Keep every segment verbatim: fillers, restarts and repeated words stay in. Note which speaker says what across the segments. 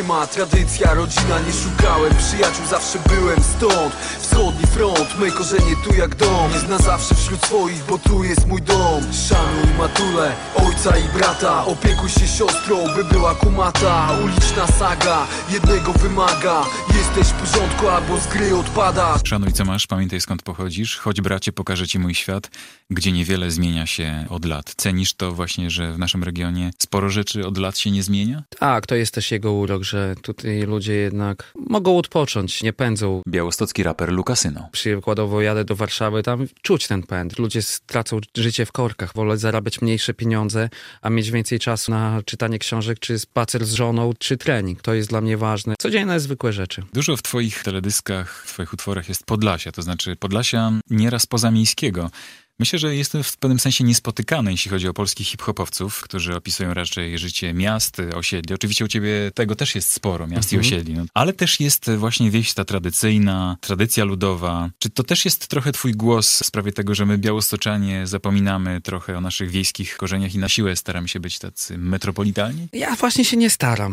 Speaker 1: forma, tradycja, rodzina, nie szukałem przyjaciół, zawsze byłem stąd. Wschodni front, me korzenie tu jak dom. Jest na zawsze wśród swoich, bo tu jest mój dom. Szanuj matulę, ojca i brata, opiekuj się siostrą, by była kumata. Uliczna saga, jednego wymaga: jesteś w porządku albo z gry odpadasz.
Speaker 2: Szanuj co masz, pamiętaj skąd pochodzisz. Chodź bracie, pokażę ci mój świat, gdzie niewiele zmienia się od lat. Cenisz to właśnie, że w naszym regionie sporo rzeczy od lat się nie zmienia?
Speaker 3: Tak, to jest też jego urok, że tutaj ludzie jednak mogą odpocząć, nie pędzą.
Speaker 2: Białostocki raper Lukasyno.
Speaker 3: Przykładowo jadę do Warszawy, tam czuć ten pęd. Ludzie stracą życie w korkach. Wolę zarabiać mniejsze pieniądze, a mieć więcej czasu na czytanie książek, czy spacer z żoną, czy trening. To jest dla mnie ważne. Codzienne, zwykłe rzeczy. Dużo
Speaker 2: w twoich teledyskach, w twoich utworach jest Podlasia, to znaczy Podlasia nieraz pozamiejskiego. Myślę, że jest to w pewnym sensie niespotykane, jeśli chodzi o polskich hip-hopowców, którzy opisują raczej życie miast, osiedli. Oczywiście u ciebie tego też jest sporo, miast mhm. i osiedli. No. Ale też jest właśnie wieś ta tradycyjna, tradycja ludowa. Czy to też jest trochę twój głos w sprawie tego, że my białostoczanie zapominamy trochę o naszych wiejskich korzeniach i na siłę staramy się być tacy metropolitalni?
Speaker 3: Ja właśnie się nie staram.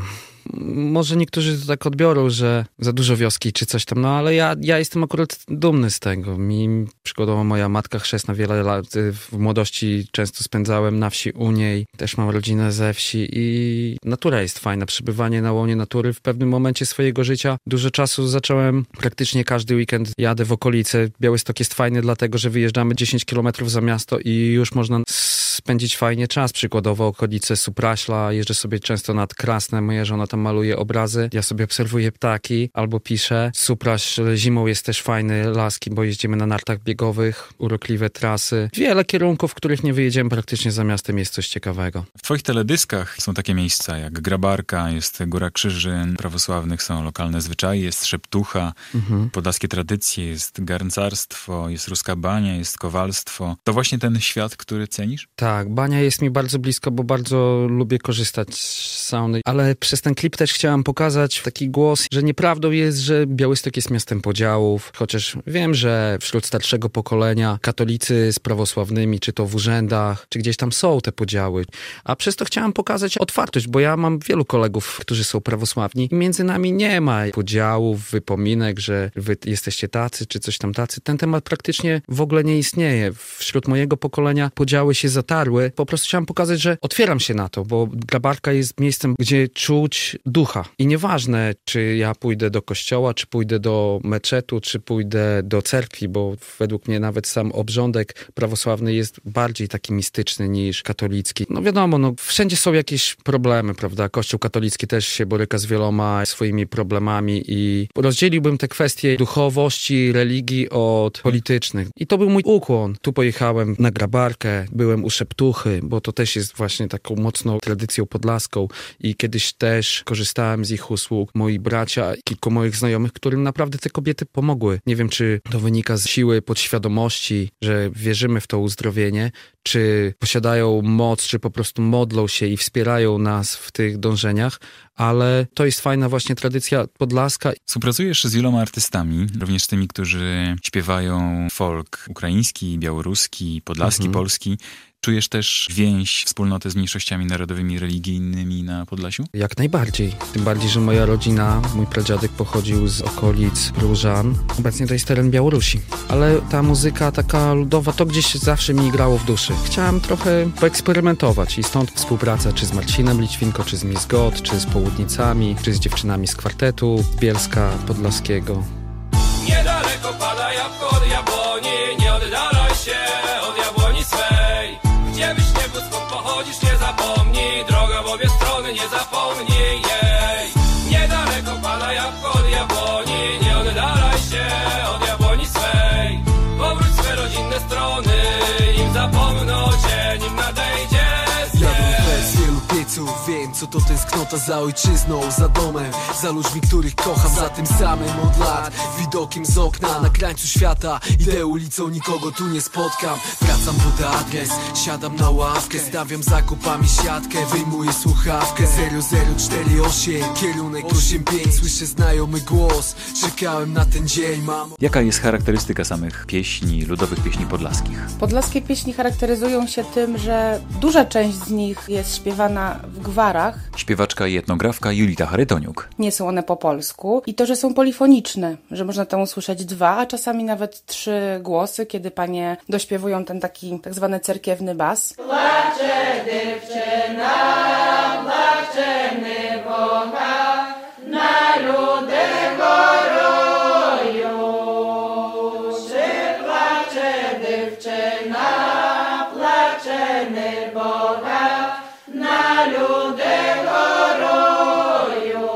Speaker 3: Może niektórzy to tak odbiorą, że za dużo wioski czy coś tam, no ale ja, ja jestem akurat dumny z tego. Mi przykładowo moja matka chrzestna wiele lat w młodości często spędzałem na wsi u niej. Też mam rodzinę ze wsi i natura jest fajna. Przebywanie na łonie natury w pewnym momencie swojego życia. Dużo czasu zacząłem, praktycznie każdy weekend jadę w okolice. Białystok jest fajny dlatego, że wyjeżdżamy dziesięć kilometrów za miasto i już można spędzić fajnie czas. Przykładowo okolice Supraśla, jeżdżę sobie często nad Krasnem, moja żona tam maluje obrazy, ja sobie obserwuję ptaki albo piszę. Supraśl zimą jest też fajny, laski, bo jeździmy na nartach biegowych, urokliwe trasy. Wiele kierunków, w których nie wyjedziemy praktycznie za miastem, jest coś ciekawego.
Speaker 2: W twoich teledyskach są takie miejsca jak Grabarka, jest Góra Krzyży Prawosławnych, są lokalne zwyczaje, jest Szeptucha, mhm. podlaskie tradycje, jest garncarstwo, jest ruska bania, jest kowalstwo. To właśnie ten świat, który cenisz?
Speaker 3: Tak, bania jest mi bardzo blisko, bo bardzo lubię korzystać z sauny, ale przez ten klip też chciałam pokazać taki głos, że nieprawdą jest, że Białystok jest miastem podziałów, chociaż wiem, że wśród starszego pokolenia katolicy z prawosławnymi, czy to w urzędach, czy gdzieś tam są te podziały, a przez to chciałam pokazać otwartość, bo ja mam wielu kolegów, którzy są prawosławni i między nami nie ma podziałów, wypominek, że wy jesteście tacy, czy coś tam tacy. Ten temat praktycznie w ogóle nie istnieje. Wśród mojego pokolenia podziały się zatarły. Po prostu chciałam pokazać, że otwieram się na to, bo Grabarka jest miejscem, gdzie czuć ducha. I nieważne, czy ja pójdę do kościoła, czy pójdę do meczetu, czy pójdę do cerkwi, bo według mnie nawet sam obrządek prawosławny jest bardziej taki mistyczny niż katolicki. No wiadomo, no wszędzie są jakieś problemy, prawda? Kościół katolicki też się boryka z wieloma swoimi problemami i rozdzieliłbym te kwestie duchowości, religii od politycznych. I to był mój ukłon. Tu pojechałem na Grabarkę, byłem u Szeptuchy, bo to też jest właśnie taką mocną tradycją podlaską i kiedyś też korzystałem z ich usług. Moi bracia, kilku moich znajomych, którym naprawdę te kobiety pomogły. Nie wiem, czy to wynika z siły podświadomości, że wierzymy w to uzdrowienie, czy posiadają moc, czy po prostu modlą się i wspierają nas w tych dążeniach, ale to jest fajna właśnie tradycja podlaska.
Speaker 2: Współpracujesz z wieloma artystami, również tymi, którzy śpiewają folk ukraiński, białoruski, podlaski, mhm. polski. Czujesz też więź, wspólnotę z mniejszościami narodowymi, religijnymi na Podlasiu?
Speaker 3: Jak najbardziej. Tym bardziej, że moja rodzina, mój pradziadek pochodził z okolic Różan. Obecnie to jest teren Białorusi. Ale ta muzyka taka ludowa, to gdzieś zawsze mi grało w duszy. Chciałem trochę poeksperymentować i stąd współpraca czy z Marcinem Lićwinko, czy z Miss God, czy z Południcami, czy z dziewczynami z kwartetu Bielska Podlaskiego.
Speaker 4: Niedaleko pada jabłko od jabłoni, nie oddalaj się od jabłoni swej. Gdzie byś nie był, skąd pochodzisz, nie zapomnij, droga w obie strony, nie zapomnij jej. Niedaleko pada jabłko od jabłoni, nie oddalaj się od jabłoni swej. Powróć swe rodzinne strony, nim zapomną cię, nim nadejdzie
Speaker 1: wiem, co to tęsknota za ojczyzną, za domem, za ludźmi, których kocham, za tym samym od lat, widokiem z okna na krańcu świata. Idę ulicą, nikogo tu nie spotkam. Wracam pod adres, siadam na ławkę, stawiam zakupami siatkę, wyjmuję słuchawkę. Zero zero cztery osiem, kierunek osiem pięć, słyszę znajomy głos. Czekałem na ten dzień, mam.
Speaker 2: Jaka jest charakterystyka samych pieśni, ludowych pieśni podlaskich?
Speaker 5: Podlaskie pieśni charakteryzują się tym, że duża część z nich jest śpiewana w gwarach, językach.
Speaker 2: Śpiewaczka i etnografka Julita Charytoniuk.
Speaker 5: Nie są one po polsku i to, że są polifoniczne, że można tam usłyszeć dwa, a czasami nawet trzy głosy, kiedy panie dośpiewują ten taki tak zwany cerkiewny bas. Płacze dziewczyna, płaczemy Boga, na ludy choroją. Czy płacze dziewczyna, płaczemy Boga, na ludy choroją.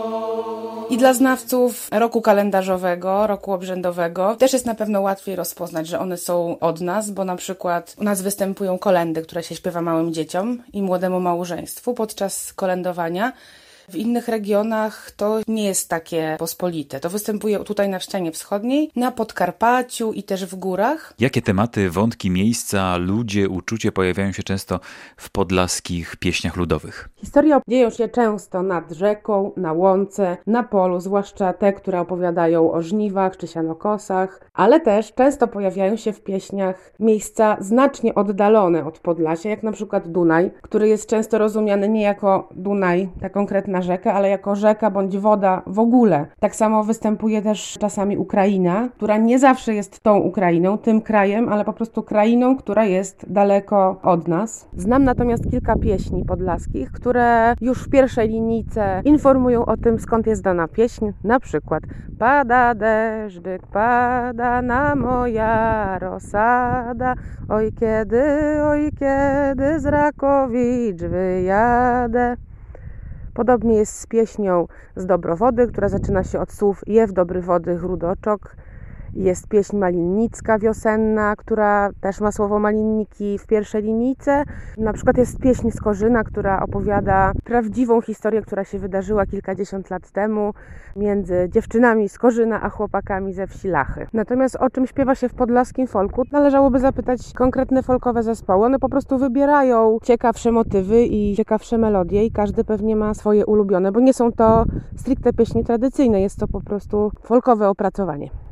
Speaker 5: I dla znawców roku kalendarzowego, roku obrzędowego też jest na pewno łatwiej rozpoznać, że one są od nas, bo na przykład u nas występują kolędy, które się śpiewa małym dzieciom i młodemu małżeństwu podczas kolędowania. W innych regionach to nie jest takie pospolite. To występuje tutaj na ścianie wschodniej, na Podkarpaciu i też w górach.
Speaker 2: Jakie tematy, wątki, miejsca, ludzie, uczucie pojawiają się często w podlaskich pieśniach ludowych?
Speaker 5: Historie dzieją się często nad rzeką, na łące, na polu, zwłaszcza te, które opowiadają o żniwach czy sianokosach, ale też często pojawiają się w pieśniach miejsca znacznie oddalone od Podlasia, jak na przykład Dunaj, który jest często rozumiany nie jako Dunaj, ta konkretna rzekę, ale jako rzeka bądź woda w ogóle. Tak samo występuje też czasami Ukraina, która nie zawsze jest tą Ukrainą, tym krajem, ale po prostu krainą, która jest daleko od nas. Znam natomiast kilka pieśni podlaskich, które już w pierwszej linijce informują o tym, skąd jest dana pieśń. Na przykład pada deszczyk, pada na moja rosada, oj kiedy, oj kiedy z Rakowicz wyjadę. Podobnie jest z pieśnią z Dobrowody, która zaczyna się od słów je w dobry wody chrudoczok. Jest pieśń malinnicka wiosenna, która też ma słowo malinniki w pierwszej linijce. Na przykład jest pieśń z Korzyna, która opowiada prawdziwą historię, która się wydarzyła kilkadziesiąt lat temu między dziewczynami z Korzyna a chłopakami ze wsi Lachy. Natomiast o czym śpiewa się w podlaskim folku, należałoby zapytać konkretne folkowe zespoły. One po prostu wybierają ciekawsze motywy i ciekawsze melodie i każdy pewnie ma swoje ulubione, bo nie są to stricte pieśni tradycyjne, jest to po prostu folkowe opracowanie.